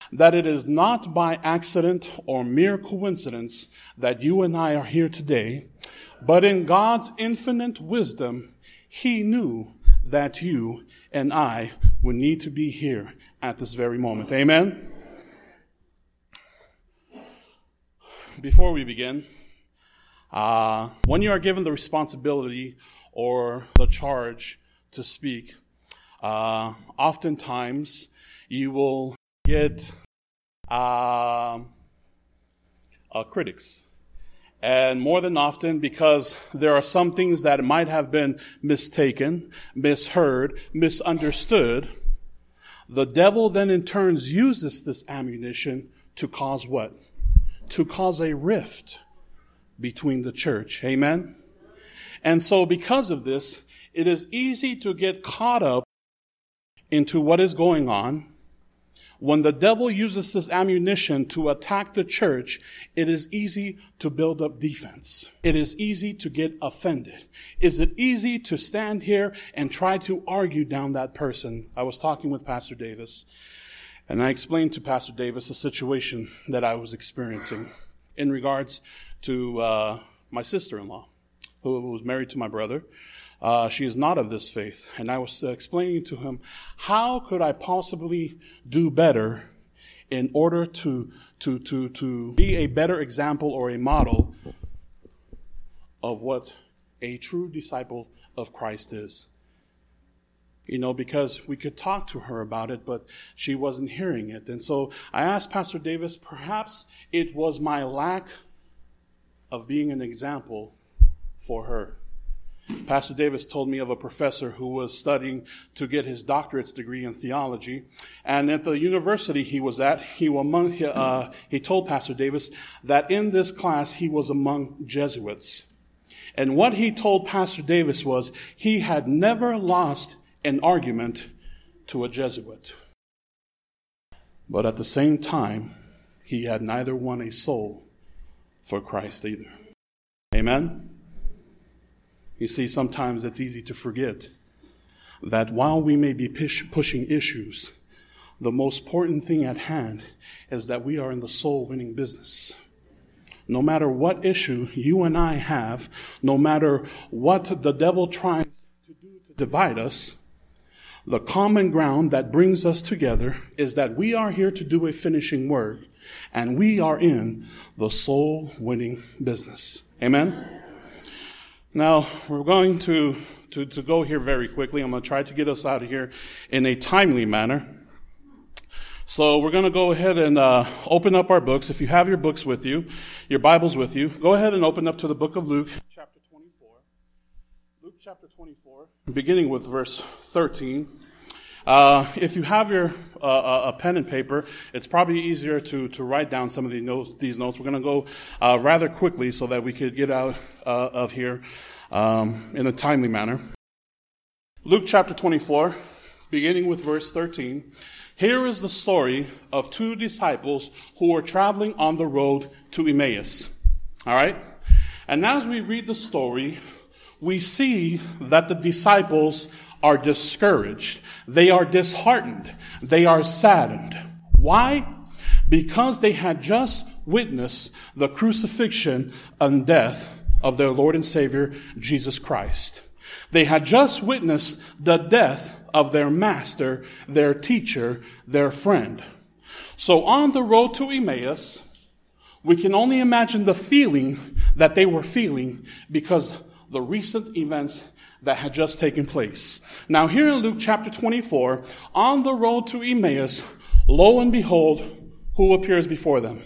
that it is not by accident or mere coincidence that you and I are here today, but in God's infinite wisdom, He knew that you and I would need to be here at this very moment. Amen? Before we begin, when you are given the responsibility or the charge to speak, oftentimes you will get critics. And more than often, because there are some things that might have been mistaken, misheard, misunderstood, the devil then in turns uses this ammunition to cause what? To cause a rift between the church. Amen? And so because of this, it is easy to get caught up into what is going on. When the devil uses this ammunition to attack the church, it is easy to build up defense. It is easy to get offended. Is it easy to stand here and try to argue down that person? I was talking with Pastor Davis, and I explained to Pastor Davis a situation that I was experiencing in regards to my sister-in-law, who was married to my brother. She is not of this faith. And I was explaining to him, how could I possibly do better in order to be a better example or a model of what a true disciple of Christ is? You know, because we could talk to her about it, but she wasn't hearing it. And so I asked Pastor Davis, perhaps it was my lack of being an example for her. Pastor Davis told me of a professor who was studying to get his doctorate's degree in theology. And at the university he was at, he told Pastor Davis that in this class he was among Jesuits. And what he told Pastor Davis was he had never lost an argument to a Jesuit. But at the same time, he had neither won a soul for Christ either. Amen? You see, sometimes it's easy to forget that while we may be pushing issues, the most important thing at hand is that we are in the soul-winning business. No matter what issue you and I have, no matter what the devil tries to do to divide us, the common ground that brings us together is that we are here to do a finishing work, and we are in the soul-winning business. Amen? Now, we're going to go here very quickly. I'm going to try to get us out of here in a timely manner. So we're going to go ahead and open up our books. If you have your books with you, your Bibles with you, go ahead and open up to the book of Luke, chapter 24. Luke chapter 24, beginning with verse 13. If you have your a pen and paper, it's probably easier to write down some of these notes. We're going to go rather quickly so that we could get out of here in a timely manner. Luke chapter 24, beginning with verse 13. Here is the story of two disciples who were traveling on the road to Emmaus. All right? And as we read the story, we see that the disciples are discouraged. They are disheartened. They are saddened. Why? Because they had just witnessed the crucifixion and death of their Lord and Savior, Jesus Christ. They had just witnessed the death of their master, their teacher, their friend. So on the road to Emmaus, we can only imagine the feeling that they were feeling because the recent events that had just taken place. Now here in Luke chapter 24, on the road to Emmaus, lo and behold, who appears before them?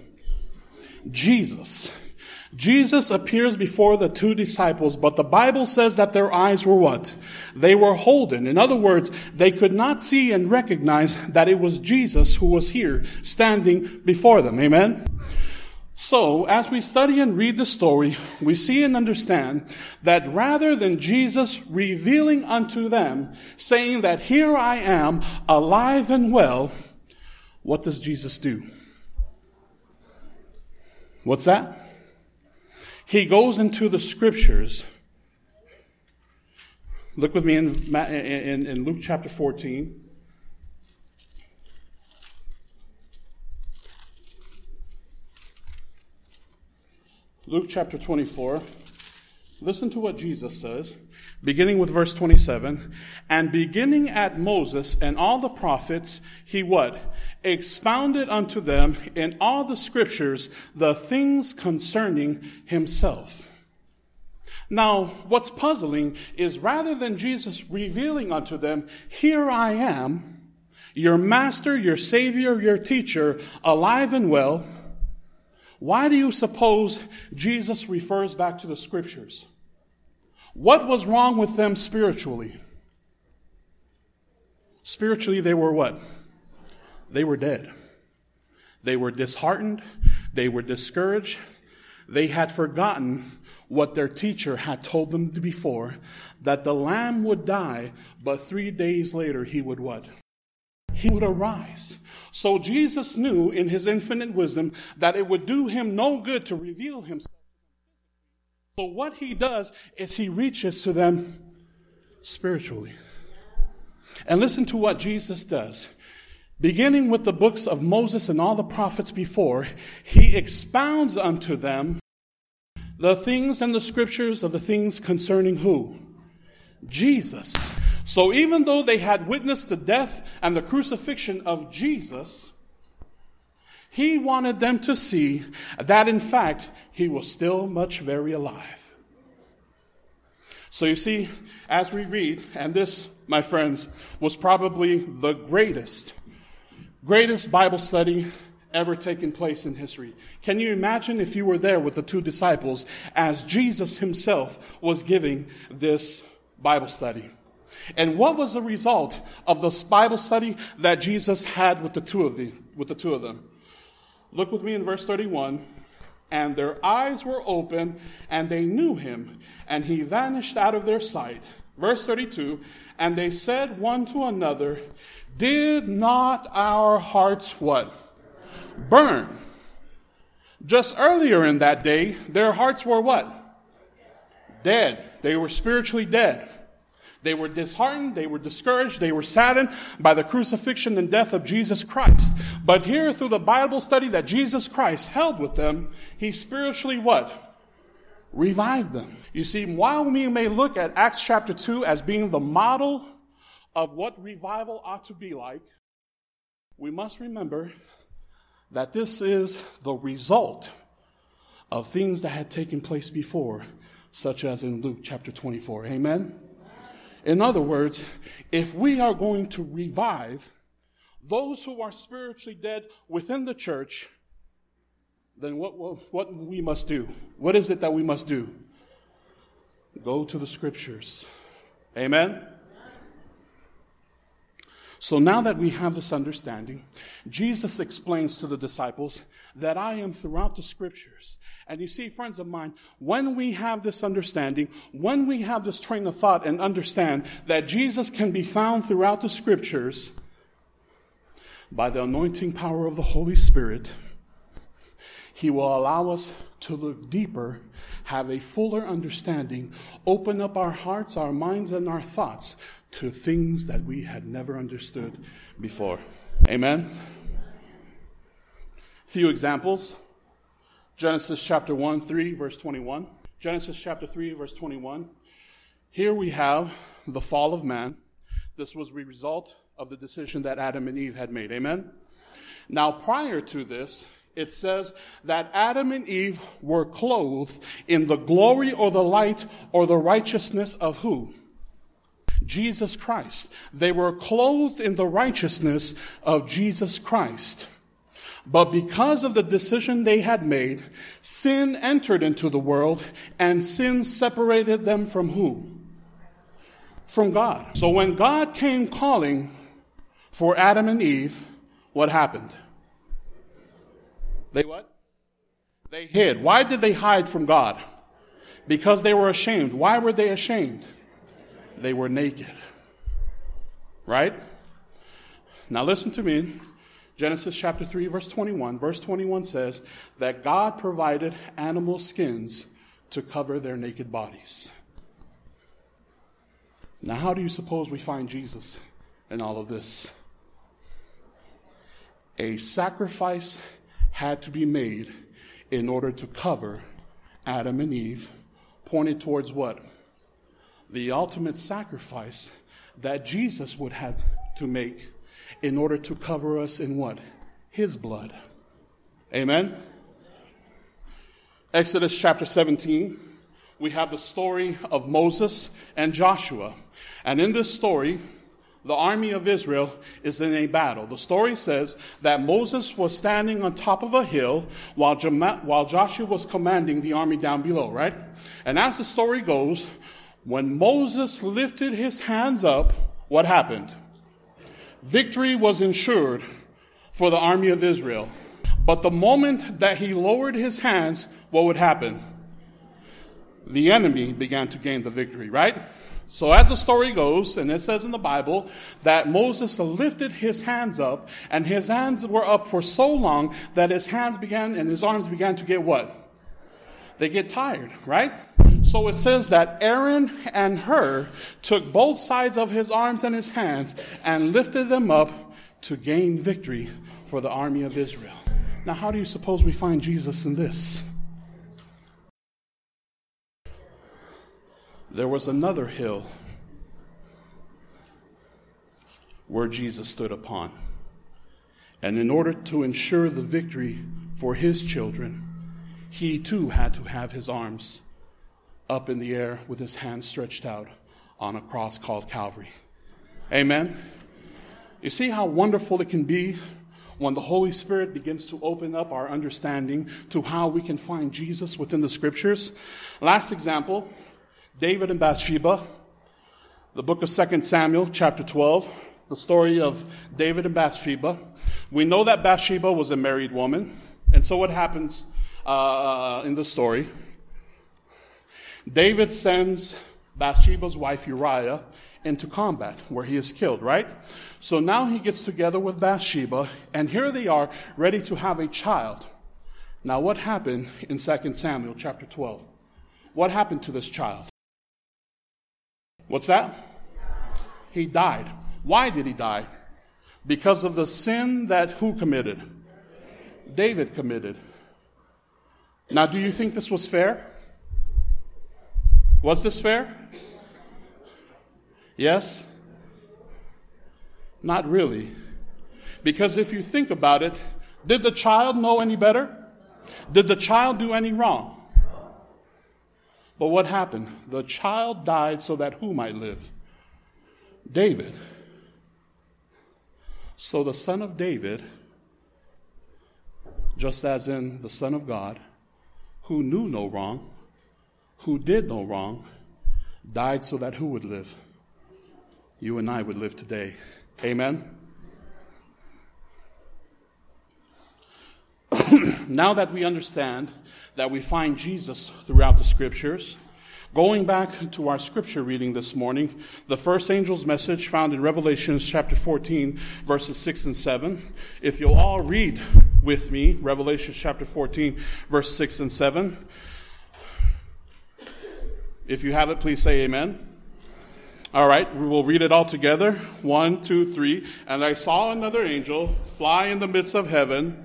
Jesus. Jesus appears before the two disciples, but the Bible says that their eyes were what? They were holden. In other words, they could not see and recognize that it was Jesus who was here standing before them. Amen? So, as we study and read the story, we see and understand that rather than Jesus revealing unto them, saying that here I am, alive and well, what does Jesus do? What's that? He goes into the scriptures. Look with me in Luke chapter 14. Luke chapter 24. Listen to what Jesus says, beginning with verse 27. And beginning at Moses and all the prophets, he what? Expounded unto them in all the scriptures the things concerning himself. Now, what's puzzling is rather than Jesus revealing unto them, here I am, your master, your savior, your teacher, alive and well, why do you suppose Jesus refers back to the scriptures? What was wrong with them spiritually? Spiritually, they were what? They were dead. They were disheartened. They were discouraged. They had forgotten what their teacher had told them before, that the lamb would die, but 3 days later he would what? He would arise. So Jesus knew in his infinite wisdom that it would do him no good to reveal himself. So what he does is he reaches to them spiritually. And listen to what Jesus does. Beginning with the books of Moses and all the prophets before, he expounds unto them the things and the scriptures of the things concerning who? Jesus. So even though they had witnessed the death and the crucifixion of Jesus, he wanted them to see that in fact he was still much very alive. So you see, as we read, and this, my friends, was probably the greatest Bible study ever taken place in history. Can you imagine if you were there with the two disciples as Jesus himself was giving this Bible study? And what was the result of this Bible study that Jesus had with the two of them? Look with me in verse 31. And their eyes were open, and they knew him, and he vanished out of their sight. Verse 32, and they said one to another, did not our hearts what? Burn. Just earlier in that day, their hearts were what? Dead. They were spiritually dead. They were disheartened, they were discouraged, they were saddened by the crucifixion and death of Jesus Christ. But here through the Bible study that Jesus Christ held with them, he spiritually what? Revived them. You see, while we may look at Acts chapter 2 as being the model of what revival ought to be like, we must remember that this is the result of things that had taken place before, such as in Luke chapter 24. Amen? In other words, if we are going to revive those who are spiritually dead within the church, then what we must do? What is it that we must do? Go to the scriptures. Amen? So now that we have this understanding, Jesus explains to the disciples that I am throughout the scriptures. And you see, friends of mine, when we have this understanding, when we have this train of thought and understand that Jesus can be found throughout the scriptures by the anointing power of the Holy Spirit, he will allow us to look deeper, have a fuller understanding, open up our hearts, our minds, and our thoughts to things that we had never understood before. Amen? Few examples. Genesis chapter 3, verse 21. Genesis chapter 3, verse 21. Here we have the fall of man. This was the result of the decision that Adam and Eve had made. Amen? Now, prior to this, it says that Adam and Eve were clothed in the glory or the light or the righteousness of who? Jesus Christ. They were clothed in the righteousness of Jesus Christ. But because of the decision they had made, sin entered into the world, and sin separated them from who? From God. So when God came calling for Adam and Eve, what happened? They what? They hid. Why did they hide from God? Because they were ashamed. Why were they ashamed? They were naked. Right? Now listen to me. Genesis chapter 3, verse 21. Verse 21 says that God provided animal skins to cover their naked bodies. Now, how do you suppose we find Jesus in all of this? A sacrifice had to be made in order to cover Adam and Eve, pointed towards what? The ultimate sacrifice that Jesus would have to make in order to cover us in what? His blood. Amen? Exodus chapter 17, we have the story of Moses and Joshua. And in this story, the army of Israel is in a battle. The story says that Moses was standing on top of a hill while Joshua was commanding the army down below, right? And as the story goes, when Moses lifted his hands up, what happened? Victory was ensured for the army of Israel. But the moment that he lowered his hands, what would happen? The enemy began to gain the victory, right? So as the story goes, and it says in the Bible, that Moses lifted his hands up, and his hands were up for so long that his arms began to get what? They get tired, right? So it says that Aaron and Hur took both sides of his arms and his hands and lifted them up to gain victory for the army of Israel. Now, how do you suppose we find Jesus in this? There was another hill where Jesus stood upon. And in order to ensure the victory for his children, he too had to have his arms up in the air with his hands stretched out on a cross called Calvary. Amen? You see how wonderful it can be when the Holy Spirit begins to open up our understanding to how we can find Jesus within the Scriptures. Last example, David and Bathsheba, the book of 2 Samuel, chapter 12, the story of David and Bathsheba. We know that Bathsheba was a married woman, and so what happens in the story? David sends Bathsheba's wife Uriah into combat, where he is killed, right? So now he gets together with Bathsheba, and here they are, ready to have a child. Now what happened in 2 Samuel, chapter 12? What happened to this child? What's that? He died. Why did he die? Because of the sin that who committed? David committed. Now, do you think this was fair? Was this fair? Yes? Not really. Because if you think about it, did the child know any better? Did the child do any wrong? But what happened? The child died so that who might live? David. So the son of David, just as in the Son of God, who knew no wrong, who did no wrong, died so that who would live? You and I would live today. Amen? Now that we understand that we find Jesus throughout the Scriptures, going back to our Scripture reading this morning, the first angel's message found in Revelation chapter 14, verses 6 and 7. If you'll all read with me, Revelation chapter 14, verse 6 and 7. If you have it, please say amen. All right, we will read it all together. 1, 2, 3. And I saw another angel fly in the midst of heaven.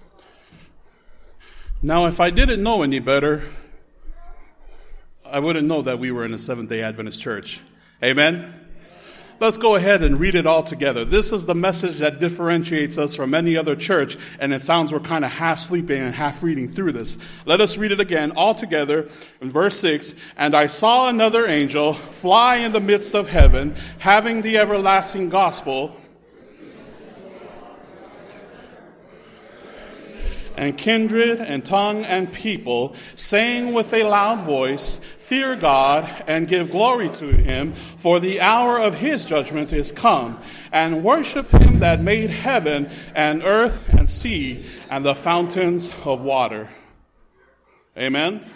Now, if I didn't know any better, I wouldn't know that we were in a Seventh-day Adventist church. Amen? Let's go ahead and read it all together. This is the message that differentiates us from any other church, and it sounds we're kind of half sleeping and half reading through this. Let us read it again all together in verse 6. And I saw another angel fly in the midst of heaven, having the everlasting gospel, and kindred and tongue and people, saying with a loud voice, Fear God and give glory to him, for the hour of his judgment is come, and worship him that made heaven and earth and sea and the fountains of water. Amen?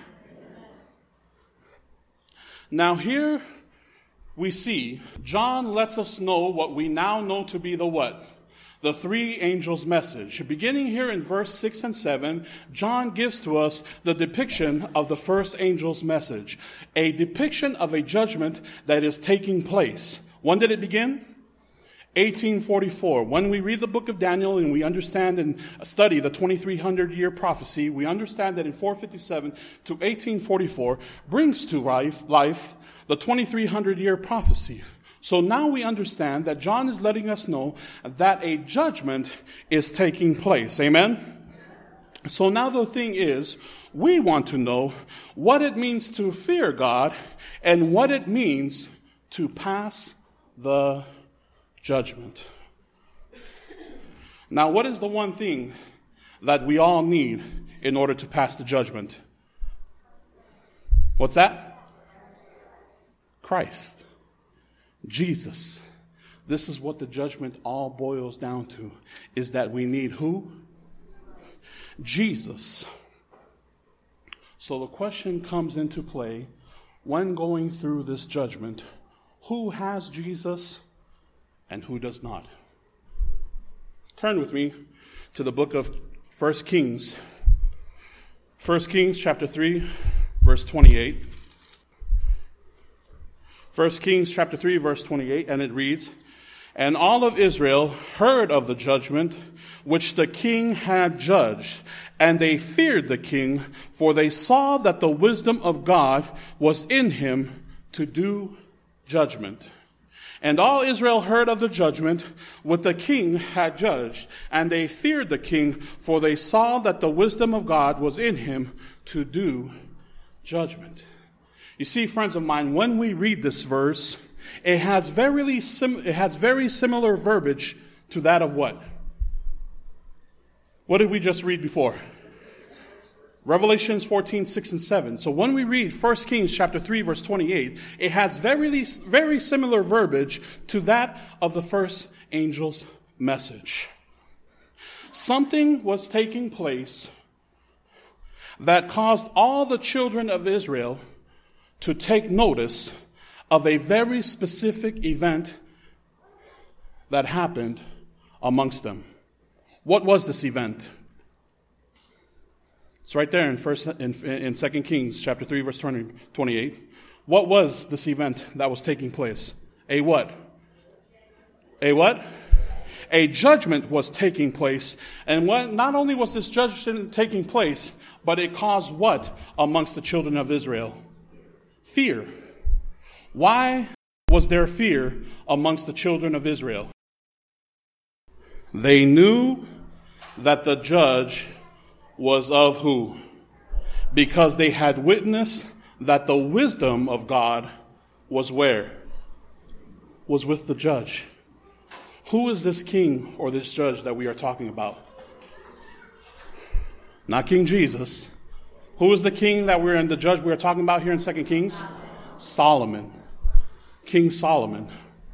Now here we see John lets us know what we now know to be the what? The three angels' message. Beginning here in verse 6 and 7, John gives to us the depiction of the first angel's message. A depiction of a judgment that is taking place. When did it begin? 1844. When we read the book of Daniel and we understand and study the 2300-year prophecy, we understand that in 457 to 1844 brings to life the 2300-year prophecy. So now we understand that John is letting us know that a judgment is taking place. Amen? So now the thing is, we want to know what it means to fear God and what it means to pass the judgment. Now, what is the one thing that we all need in order to pass the judgment? What's that? Christ. Jesus. This is what the judgment all boils down to, is that we need who? Jesus. So the question comes into play when going through this judgment, who has Jesus and who does not? Turn with me to the book of 1 Kings. 1 Kings chapter 3, verse 28. 1 Kings chapter 3, verse 28, and it reads, "And all of Israel heard of the judgment which the king had judged, and they feared the king, for they saw that the wisdom of God was in him to do judgment. And all Israel heard of the judgment which the king had judged, and they feared the king, for they saw that the wisdom of God was in him to do judgment." You see, friends of mine, when we read this verse, it has very similar verbiage to that of what? What did we just read before? Revelations 14, 6, and 7. So when we read 1 Kings chapter 3, verse 28, it has very similar verbiage to that of the first angel's message. Something was taking place that caused all the children of Israel to take notice of a very specific event that happened amongst them. What was this event? It's right there in 2 Kings chapter 3, verse 28. What was this event that was taking place? A what? A what? A judgment was taking place. And not only was this judgment taking place, but it caused what amongst the children of Israel? Fear. Why was there fear amongst the children of Israel? They knew that the judge was of who? Because they had witnessed that the wisdom of God was where? Was with the judge. Who is this king or this judge that we are talking about? Not King Jesus. Who is the king that the judge we're talking about here in 2 Kings? Solomon. King Solomon.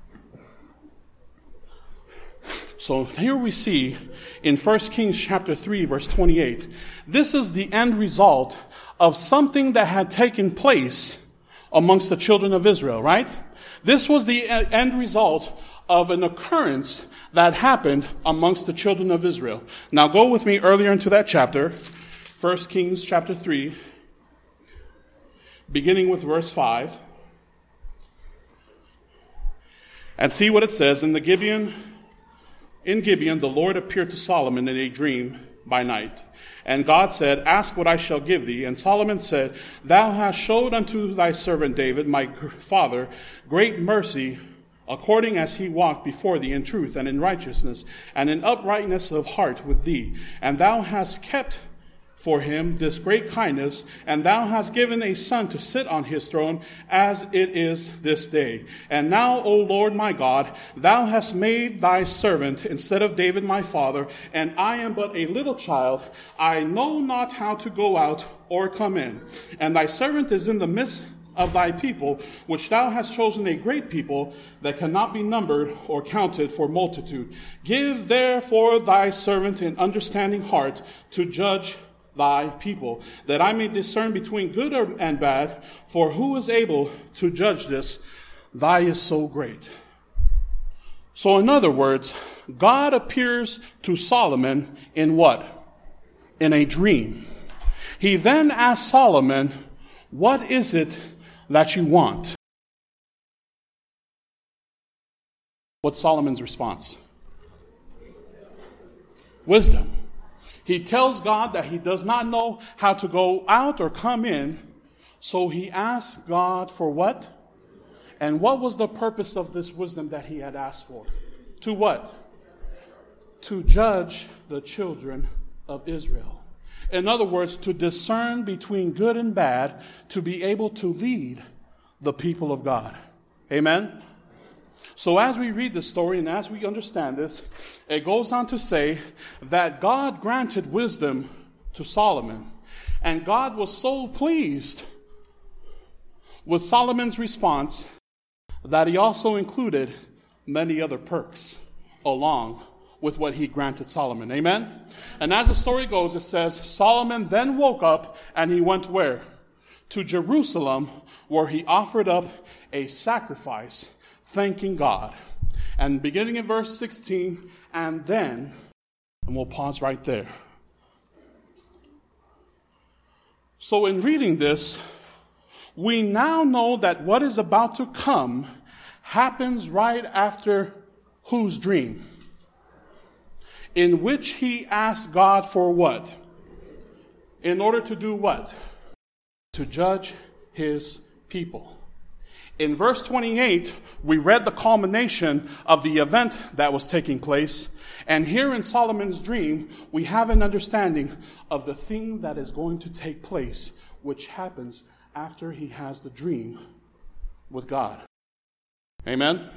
So here we see in 1 Kings chapter 3, verse 28, this is the end result of something that had taken place amongst the children of Israel, right? This was the end result of an occurrence that happened amongst the children of Israel. Now go with me earlier into that chapter, 1 Kings chapter 3, beginning with verse 5. And see what it says. In Gibeon, the Lord appeared to Solomon in a dream by night. And God said, "Ask what I shall give thee." And Solomon said, "Thou hast showed unto thy servant David, my father, great mercy, according as he walked before thee in truth and in righteousness and in uprightness of heart with thee. And thou hast kept for him this great kindness, and thou hast given a son to sit on his throne, as it is this day. And now, O Lord my God, thou hast made thy servant instead of David my father, and I am but a little child. I know not how to go out or come in. And thy servant is in the midst of thy people, which thou hast chosen a great people that cannot be numbered or counted for multitude. Give therefore thy servant an understanding heart to judge thy people, that I may discern between good and bad, for who is able to judge this? Thy is so great. So in other words, God appears to Solomon in what? In a dream. He then asks Solomon, what is it that you want? What's Solomon's response? Wisdom. He tells God that he does not know how to go out or come in, so he asks God for what? And what was the purpose of this wisdom that he had asked for? To what? To judge the children of Israel. In other words, to discern between good and bad, to be able to lead the people of God. Amen? So as we read this story and as we understand this, it goes on to say that God granted wisdom to Solomon. And God was so pleased with Solomon's response that he also included many other perks along with what he granted Solomon. Amen? And as the story goes, it says, Solomon then woke up and he went where? To Jerusalem, where he offered up a sacrifice, thanking God. And beginning in verse 16, and we'll pause right there. So in reading this, we now know that what is about to come happens right after whose dream? In which he asked God for what? In order to do what? To judge his people. In verse 28, we read the culmination of the event that was taking place. And here in Solomon's dream, we have an understanding of the thing that is going to take place, which happens after he has the dream with God. Amen?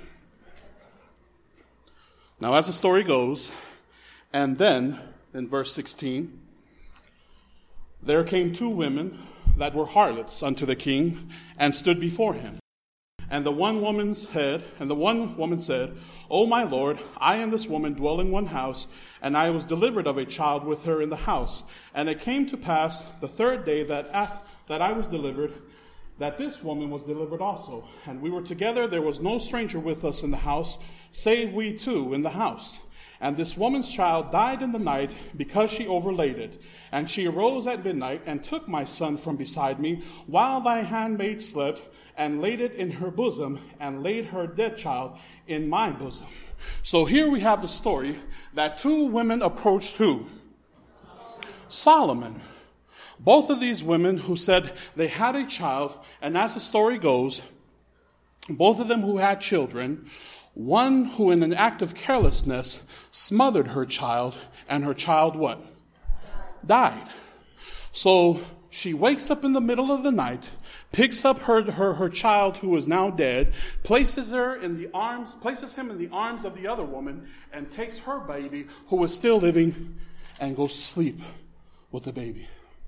Now, as the story goes, and then, in verse 16, there came two women that were harlots unto the king, and stood before him. And the one woman said, O my lord, I and this woman dwell in one house, and I was delivered of a child with her in the house. And it came to pass the third day that I was delivered, that this woman was delivered also. And we were together, there was no stranger with us in the house, save we two in the house. And this woman's child died in the night because she overlaid it. And she arose at midnight and took my son from beside me while thy handmaid slept, and laid it in her bosom, and laid her dead child in my bosom. So here we have the story that two women approached who? Solomon. Both of these women who said they had a child, and as the story goes, both of them who had children, one who in an act of carelessness smothered her child, and her child what? Died. So she wakes up in the middle of the night, picks up her child who is now dead, places him in the arms of the other woman, and takes her baby who is still living and goes to sleep with the baby.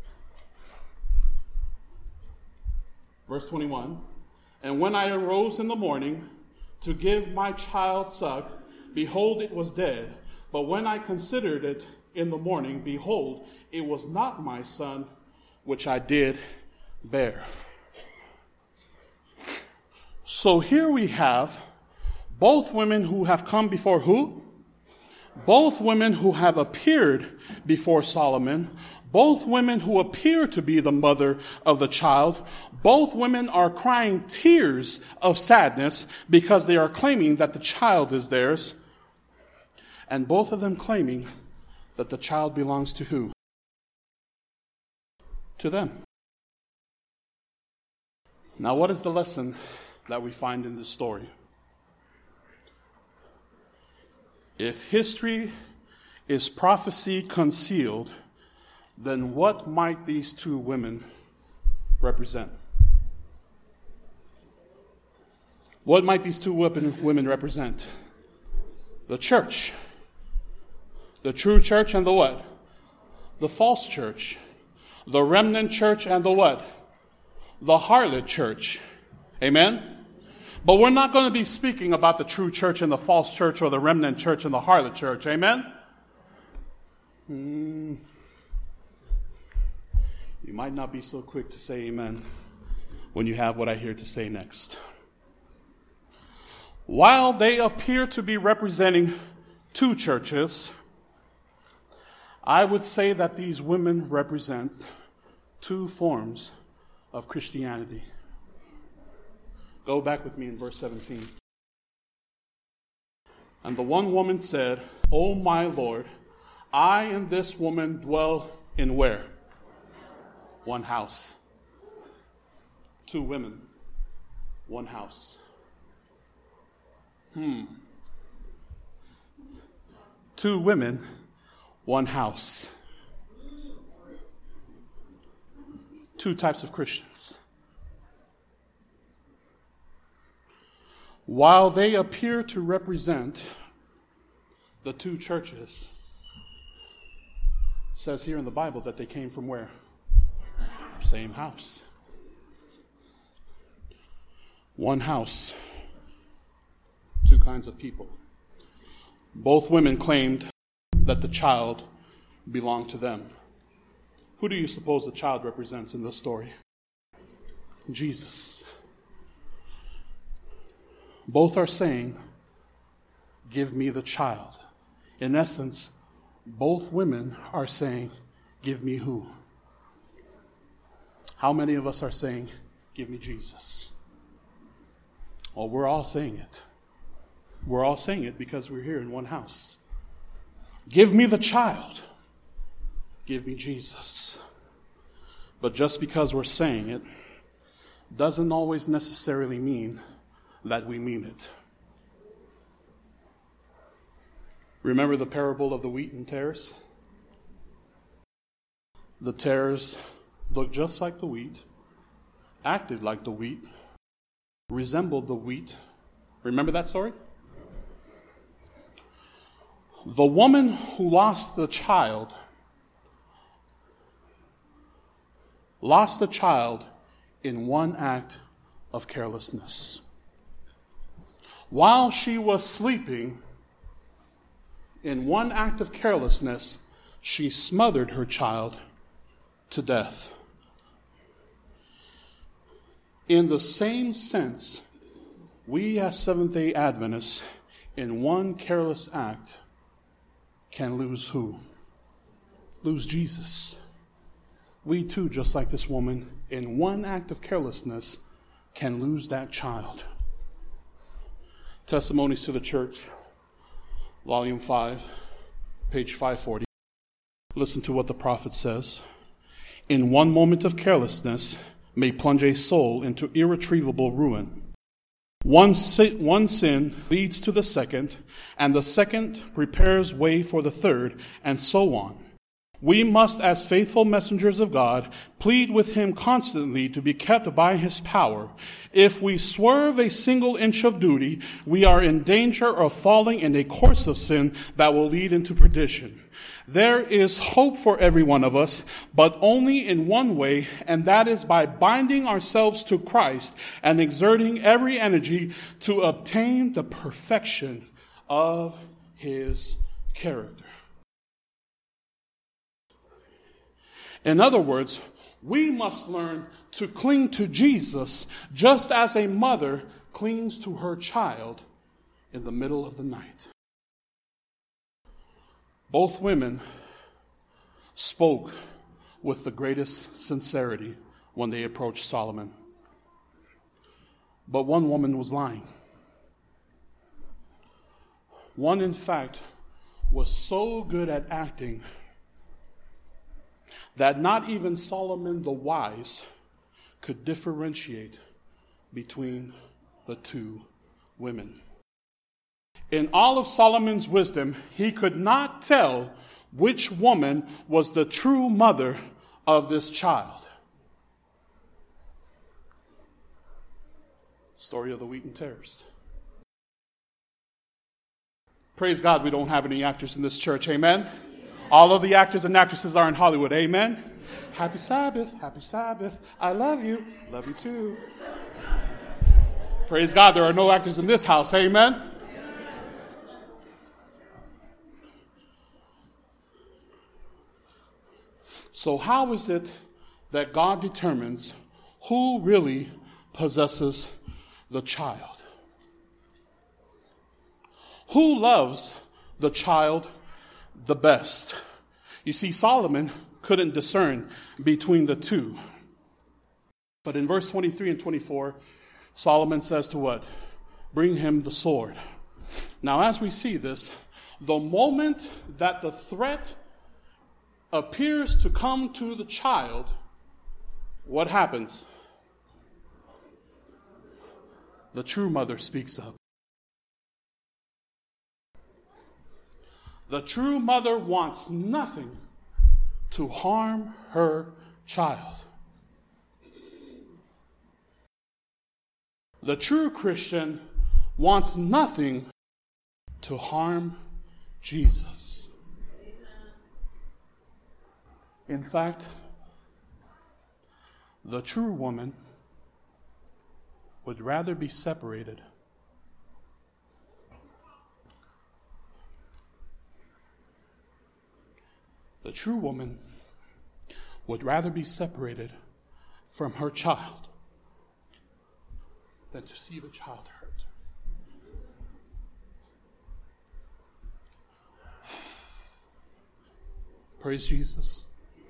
Verse 21, and when I arose in the morning to give my child suck, behold, it was dead. But when I considered it in the morning, behold, it was not my son, which I did bear. So here we have both women who have come before who? Both women who have appeared before Solomon. Both women who appear to be the mother of the child. Both women are crying tears of sadness because they are claiming that the child is theirs. And both of them claiming that the child belongs to who? To them. Now, what is the lesson that we find in this story? If history is prophecy concealed, then what might these two women represent? What might these two women represent? The church. The true church and the what? The false church. The remnant church and the what? The harlot church. Amen? But we're not going to be speaking about the true church and the false church or the remnant church and the harlot church. Amen? You might not be so quick to say amen when you have what I hear to say next. While they appear to be representing two churches, I would say that these women represent two forms of Christianity. Go back with me in verse 17. And the one woman said, O my Lord, I and this woman dwell in where? One house. Two women, one house. Two women, one house. Two types of Christians. While they appear to represent the two churches, it says here in the Bible that they came from where? Same house. One house. Two kinds of people. Both women claimed that the child belonged to them. Who do you suppose the child represents in this story? Jesus. Both are saying, give me the child. In essence, both women are saying, give me who? How many of us are saying, give me Jesus? Well, we're all saying it. We're all saying it because we're here in one house. Give me the child. Give me Jesus. But just because we're saying it doesn't always necessarily mean that we mean it. Remember the parable of the wheat and tares? The tares looked just like the wheat, acted like the wheat, resembled the wheat. Remember that story? The woman who lost the child in one act of carelessness. While she was sleeping, in one act of carelessness, she smothered her child to death. In the same sense, we as Seventh-day Adventists, in one careless act, can lose who? Lose Jesus. We too, just like this woman, in one act of carelessness, can lose that child. Testimonies to the Church, Volume 5, page 540. Listen to what the prophet says. In one moment of carelessness may plunge a soul into irretrievable ruin. One sin leads to the second, and the second prepares way for the third, and so on. We must, as faithful messengers of God, plead with him constantly to be kept by his power. If we swerve a single inch of duty, we are in danger of falling in a course of sin that will lead into perdition. There is hope for every one of us, but only in one way, and that is by binding ourselves to Christ and exerting every energy to obtain the perfection of his character. In other words, we must learn to cling to Jesus just as a mother clings to her child in the middle of the night. Both women spoke with the greatest sincerity when they approached Solomon. But one woman was lying. One, in fact, was so good at acting that not even Solomon the wise could differentiate between the two women. In all of Solomon's wisdom, he could not tell which woman was the true mother of this child. Story of the wheat and tares. Praise God, we don't have any actors in this church. Amen? All of the actors and actresses are in Hollywood. Amen? Happy Sabbath. Happy Sabbath. I love you. Love you too. Praise God, there are no actors in this house. Amen? So how is it that God determines who really possesses the child? Who loves the child the best? You see, Solomon couldn't discern between the two. But in verse 23 and 24, Solomon says to what? Bring him the sword. Now, as we see this, the moment that the threat appears to come to the child, what happens? The true mother speaks up. The true mother wants nothing to harm her child. The true Christian wants nothing to harm Jesus. In fact, the true woman would rather be separated The true woman would rather be separated from her child than to see the child hurt. Praise Jesus.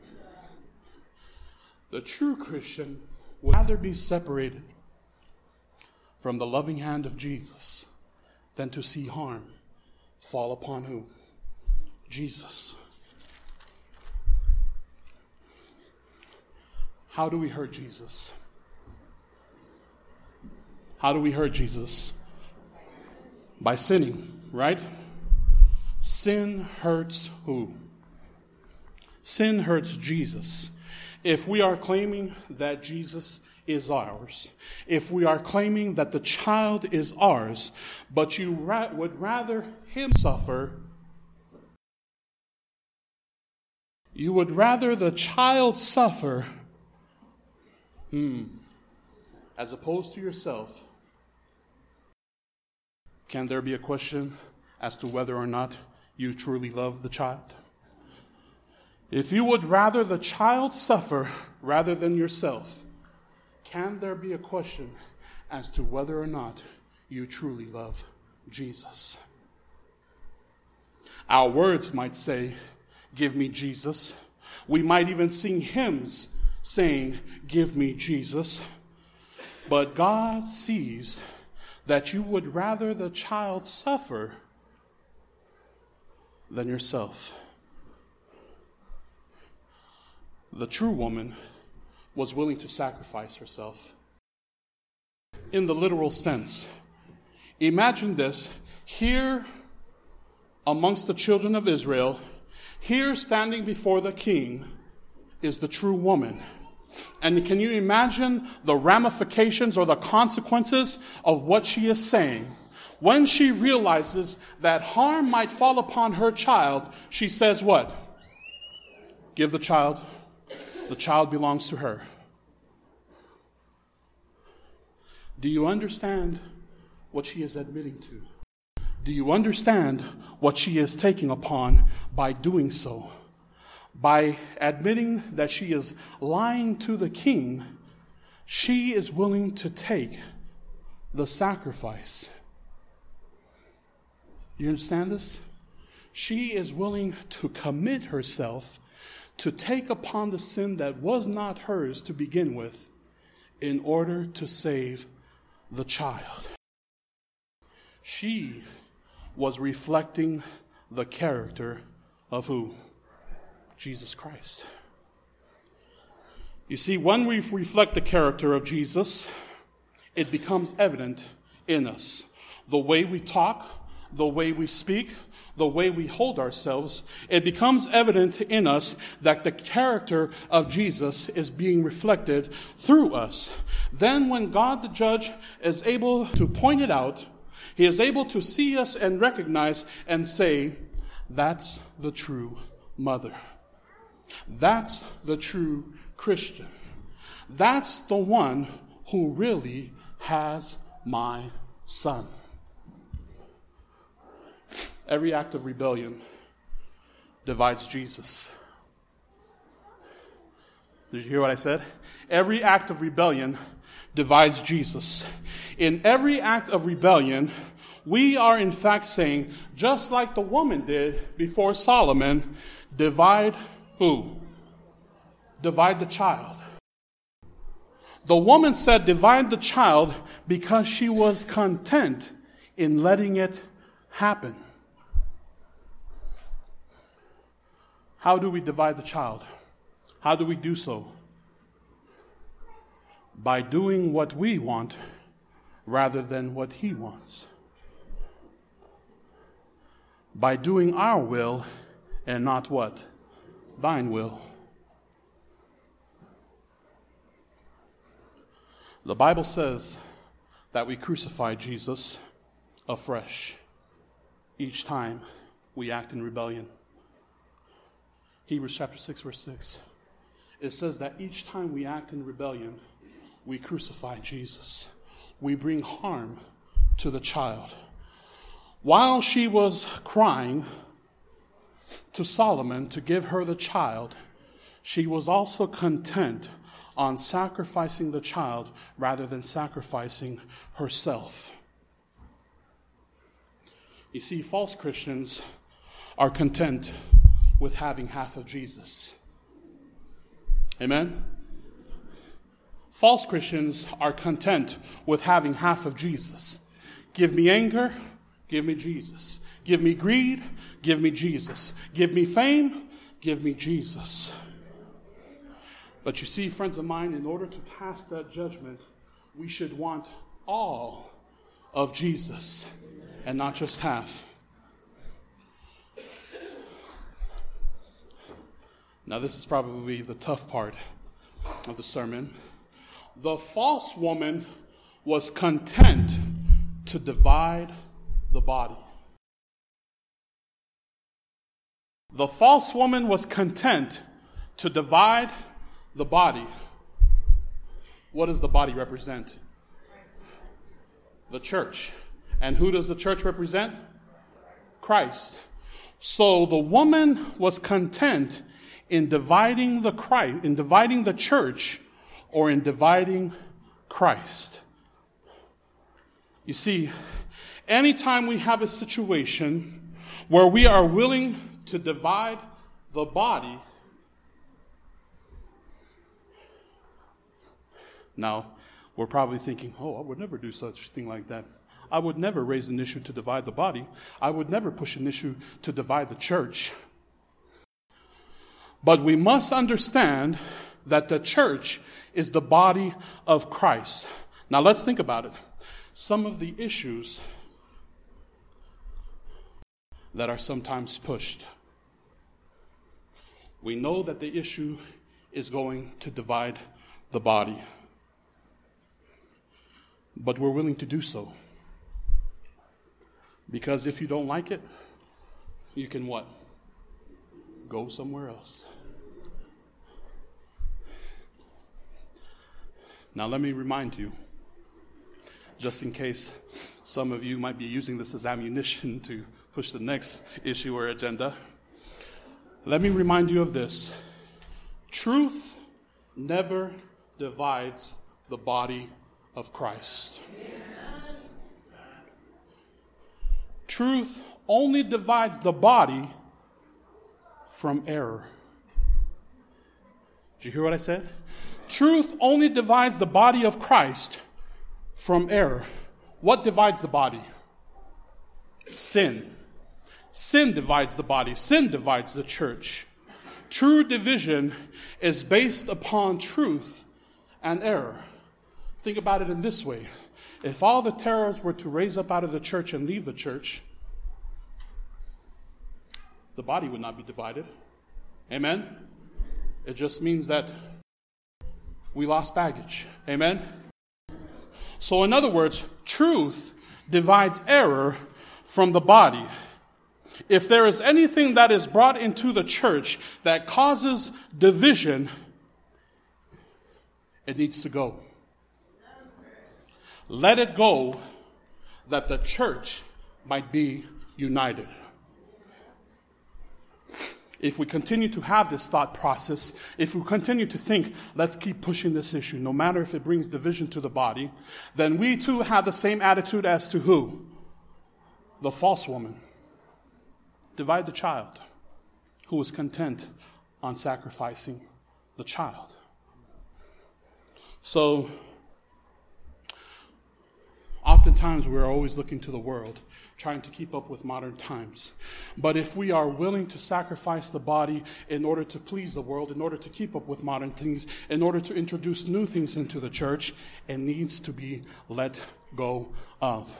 The true Christian would rather be separated from the loving hand of Jesus than to see harm fall upon who? Jesus. How do we hurt Jesus? How do we hurt Jesus? By sinning, right? Sin hurts who? Sin hurts Jesus. If we are claiming that Jesus is ours, if we are claiming that the child is ours, but you would rather him suffer, you would rather the child suffer as opposed to yourself, can there be a question as to whether or not you truly love the child? If you would rather the child suffer rather than yourself, can there be a question as to whether or not you truly love Jesus? Our words might say, "Give me Jesus." We might even sing hymns saying, "Give me Jesus." But God sees that you would rather the child suffer than yourself. The true woman was willing to sacrifice herself. In the literal sense, imagine this. Here amongst the children of Israel, here standing before the king, is the true woman. And can you imagine the ramifications or the consequences of what she is saying? When she realizes that harm might fall upon her child, she says what? Give the child. The child belongs to her. Do you understand what she is admitting to? Do you understand what she is taking upon by doing so? By admitting that she is lying to the king, she is willing to take the sacrifice. You understand this? She is willing to commit herself to take upon the sin that was not hers to begin with in order to save the child. She was reflecting the character of who? Jesus Christ. You see, when we reflect the character of Jesus, it becomes evident in us. The way we talk, the way we speak, the way we hold ourselves, it becomes evident in us that the character of Jesus is being reflected through us. Then when God the judge is able to point it out, he is able to see us and recognize and say, that's the true mother. That's the true Christian. That's the one who really has my son. Every act of rebellion divides Jesus. Did you hear what I said? Every act of rebellion divides Jesus. In every act of rebellion, we are in fact saying, just like the woman did before Solomon, divide who? Divide the child. The woman said divide the child because she was content in letting it happen? How do we divide the child? How do we do so? By doing what we want rather than what he wants. By doing our will and not what? Thine will. The Bible says that we crucify Jesus afresh each time we act in rebellion. Hebrews chapter 6, verse 6. It says that each time we act in rebellion, we crucify Jesus. We bring harm to the child. While she was crying to Solomon to give her the child, she was also content on sacrificing the child rather than sacrificing herself. You see, false Christians are content with having half of Jesus. Amen? False Christians are content with having half of Jesus. Give me anger, give me Jesus. Give me greed, give me Jesus. Give me fame, give me Jesus. But you see, friends of mine, in order to pass that judgment, we should want all of Jesus and not just half. Now, this is probably the tough part of the sermon. The false woman was content to divide the body. The false woman was content to divide the body. What does the body represent? The church. And who does the church represent? Christ. So the woman was content in dividing the church or in dividing Christ. You see, anytime we have a situation where we are willing to divide the body, now we're probably thinking, oh, I would never do such a thing like that. I would never raise an issue to divide the body. I would never push an issue to divide the church. But we must understand that the church is the body of Christ. Now let's think about it. Some of the issues that are sometimes pushed. We know that the issue is going to divide the body. But we're willing to do so. Because if you don't like it, you can what? Go somewhere else. Now let me remind you, just in case some of you might be using this as ammunition to push the next issue or agenda, let me remind you of this. Truth never divides the body of Christ. Truth only divides the body from error. Did you hear what I said? Truth only divides the body of Christ from error. What divides the body? Sin. Sin divides the body. Sin divides the church. True division is based upon truth and error. Think about it in this way. If all the terrors were to raise up out of the church and leave the church, the body would not be divided. Amen? It just means that we lost baggage. Amen? So in other words, truth divides error from the body. If there is anything that is brought into the church that causes division, it needs to go. Let it go that the church might be united. If we continue to have this thought process, if we continue to think, let's keep pushing this issue, no matter if it brings division to the body, then we too have the same attitude as to who? The false woman. Divide the child, who was content on sacrificing the child. So, Oftentimes, we're always looking to the world, trying to keep up with modern times. But if we are willing to sacrifice the body in order to please the world, in order to keep up with modern things, in order to introduce new things into the church, it needs to be let go of.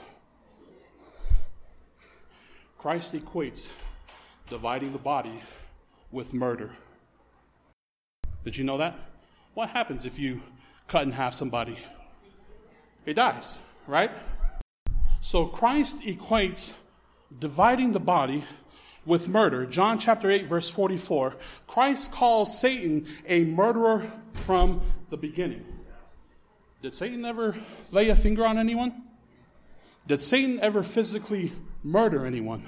Christ equates dividing the body with murder. Did you know that? What happens if you cut in half somebody? He dies, right? So Christ equates dividing the body with murder. John chapter 8, verse 44. Christ calls Satan a murderer from the beginning. Did Satan ever lay a finger on anyone? Did Satan ever physically murder anyone?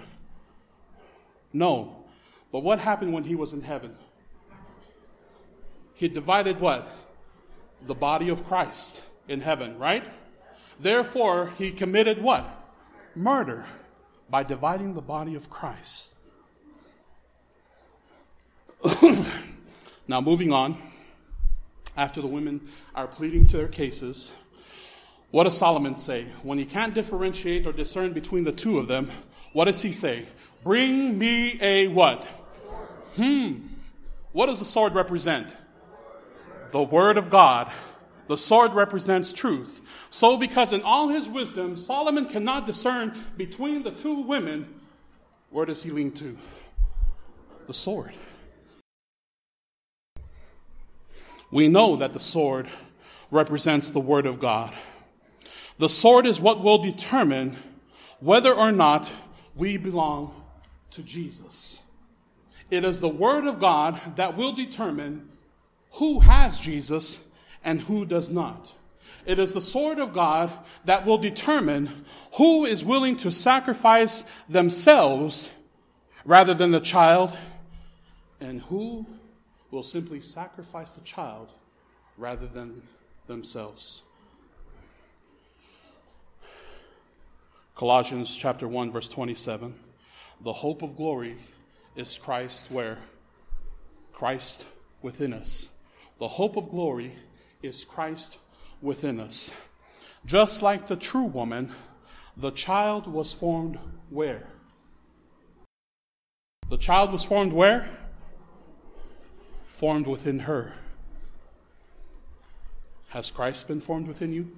No. But what happened when he was in heaven? He divided what? The body of Christ in heaven, right? Therefore, he committed what? Murder by dividing the body of Christ. Now, moving on, after the women are pleading to their cases, what does Solomon say? When he can't differentiate or discern between the two of them, what does he say? Bring me a what? What does the sword represent? The word of God. The sword represents truth. So because in all his wisdom, Solomon cannot discern between the two women, where does he lean to? The sword. We know that the sword represents the word of God. The sword is what will determine whether or not we belong to Jesus. It is the word of God that will determine who has Jesus and who does not. It is the sword of God that will determine who is willing to sacrifice themselves rather than the child, and who will simply sacrifice the child rather than themselves. Colossians chapter 1, verse 27. The hope of glory is Christ where? Christ within us. The hope of glory is Christ within us. Just like the true woman, the child was formed where? The child was formed where? Formed within her. Has Christ been formed within you?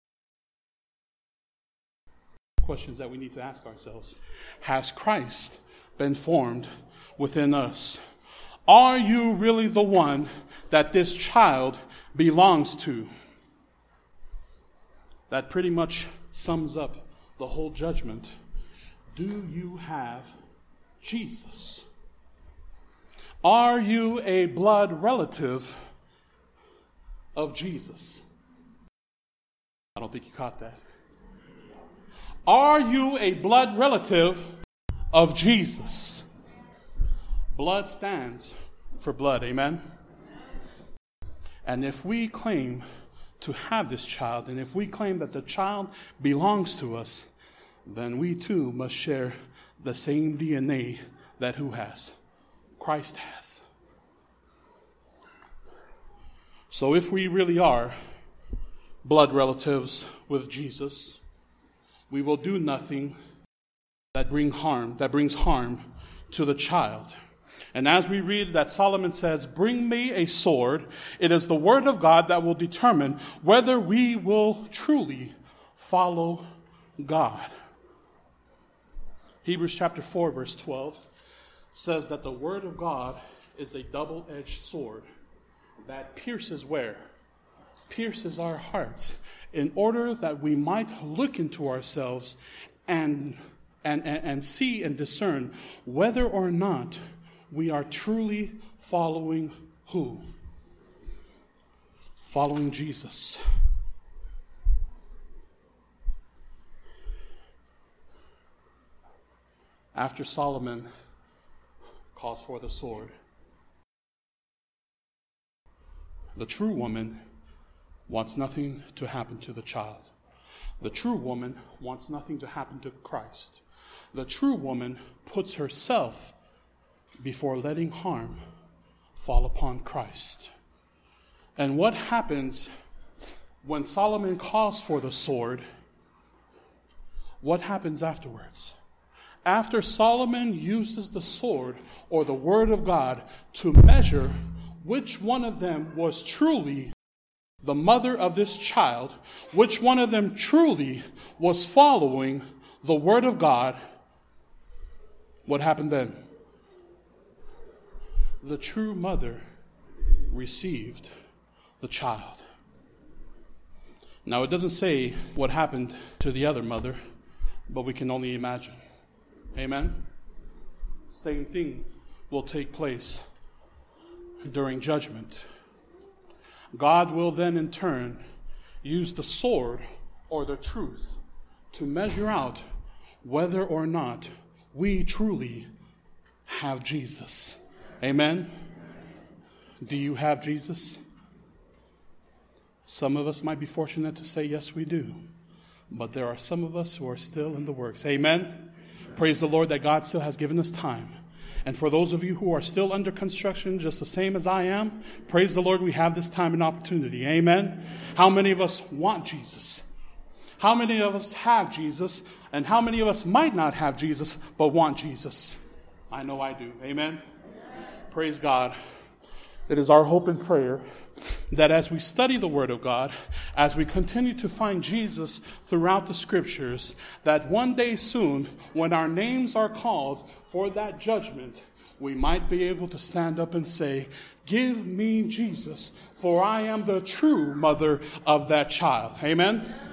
Questions that we need to ask ourselves. Has Christ been formed within us? Are you really the one that this child belongs to? That pretty much sums up the whole judgment. Do you have Jesus? Are you a blood relative of Jesus? I don't think you caught that. Are you a blood relative of Jesus? Blood stands for blood, amen? And if we claim to have this child, and if we claim that the child belongs to us, then we too must share the same DNA that who has? Christ has. So if we really are blood relatives with Jesus, we will do nothing that brings harm to the child. And as we read that Solomon says, bring me a sword, it is the word of God that will determine whether we will truly follow God. Hebrews chapter 4, verse 12 says that the word of God is a double-edged sword that pierces where? Pierces our hearts, in order that we might look into ourselves and see and discern whether or not we are truly following who? Following Jesus. After Solomon calls for the sword, the true woman wants nothing to happen to the child. The true woman wants nothing to happen to Christ. The true woman puts herself before letting harm fall upon Christ. And what happens when Solomon calls for the sword? what happens afterwards? After Solomon uses the sword or the word of God to measure which one of them was truly the mother of this child, which one of them truly was following the word of God, what happened then? The true mother received the child. Now, it doesn't say what happened to the other mother, but we can only imagine. Amen? Same thing will take place during judgment. God will then in turn use the sword or the truth to measure out whether or not we truly have Jesus. Amen? Do you have Jesus? Some of us might be fortunate to say, yes, we do. But there are some of us who are still in the works. Amen? Praise the Lord that God still has given us time. And for those of you who are still under construction, just the same as I am, praise the Lord, we have this time and opportunity. Amen? How many of us want Jesus? How many of us have Jesus? And how many of us might not have Jesus, but want Jesus? I know I do. Amen? Praise God. It is our hope and prayer that as we study the Word of God, as we continue to find Jesus throughout the Scriptures, that one day soon, when our names are called for that judgment, we might be able to stand up and say, "Give me Jesus, for I am the true mother of that child." Amen?